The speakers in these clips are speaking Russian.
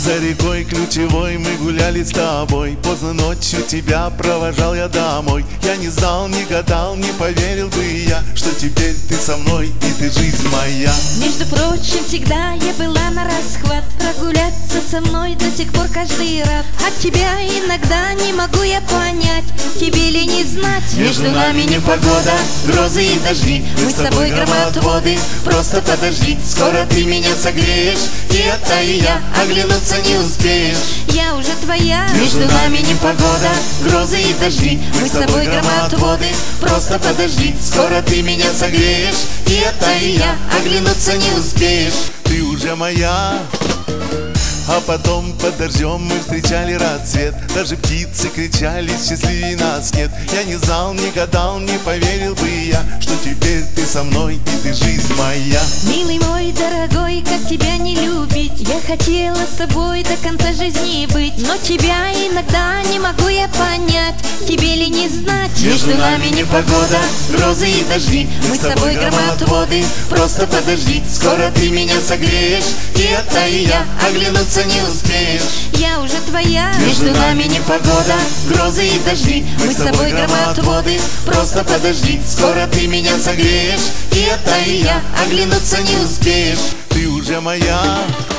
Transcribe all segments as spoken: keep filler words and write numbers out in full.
За рекой ключевой мы гуляли с тобой. Поздно ночью тебя провожал я домой. Я не знал, не гадал, не поверил бы я, что теперь ты со мной и ты жизнь моя. Между прочим, всегда я была на расхват. Прогуляться со мной до сих пор каждый рад. От тебя иногда не могу я понять, тебе ли не знать. Между нами непогода, грозы и дожди. Мы с тобой громоотводы, просто подожди. Скоро ты меня согреешь, и это и я, оглянуться не успеешь. Я уже твоя. Между нами непогода, грозы и дожди. Мы с тобой громоотводы, просто подожди. Скоро ты меня согреешь, и это и я, оглянуться не успеешь. Ты уже моя. А потом под дождем мы встречали рассвет. Даже птицы кричали, счастливее нас нет. Я не знал, не гадал, не поверил бы я, что теперь ты со мной и ты жизнь моя. Милый мой дорогой, как тебя не любить? Я хотела с тобой до конца жизни быть, но тебя иногда не могу я понять, тебе ли не знать. Между нами непогода, грозы и дожди. Мы с тобой громоотводы, просто подожди. Скоро ты меня согреешь, и это и я, оглянуться не успеешь. Я уже твоя. Между нами непогода, грозы и дожди. Мы с тобой громоотводы, просто подожди. Скоро ты меня согреешь, и это и я, оглянуться не успеешь. Ты уже моя.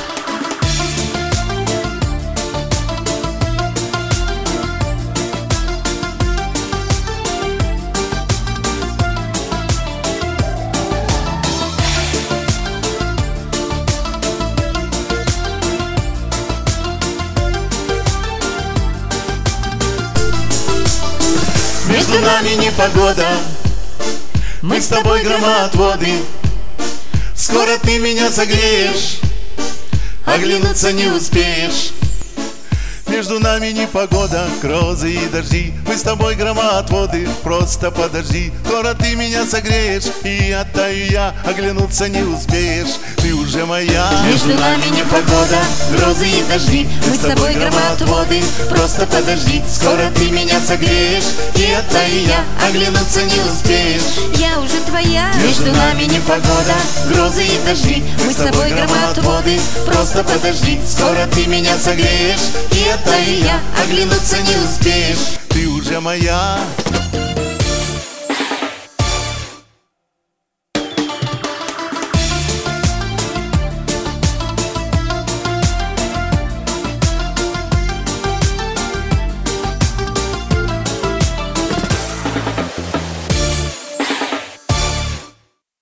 Между нами непогода, мы с тобой громоотводы. Скоро ты меня согреешь, оглянуться не успеешь. Между нами непогода, грозы и дожди. Мы с тобой громоотводы, просто подожди. Скоро ты меня согреешь, и это и я, оглянуться не успеешь. Ты уже моя. Между нами непогода, грозы и дожди. Мы с тобой громоотводы, просто подожди. Скоро ты меня согреешь, и это и я, оглянуться не успеешь. Я уже твоя. Между нами непогода, грозы и дожди. Мы с тобой громоотводы, просто подожди. Скоро ты меня согреешь, и это и я, оглянуться не успеешь. Ты уже моя.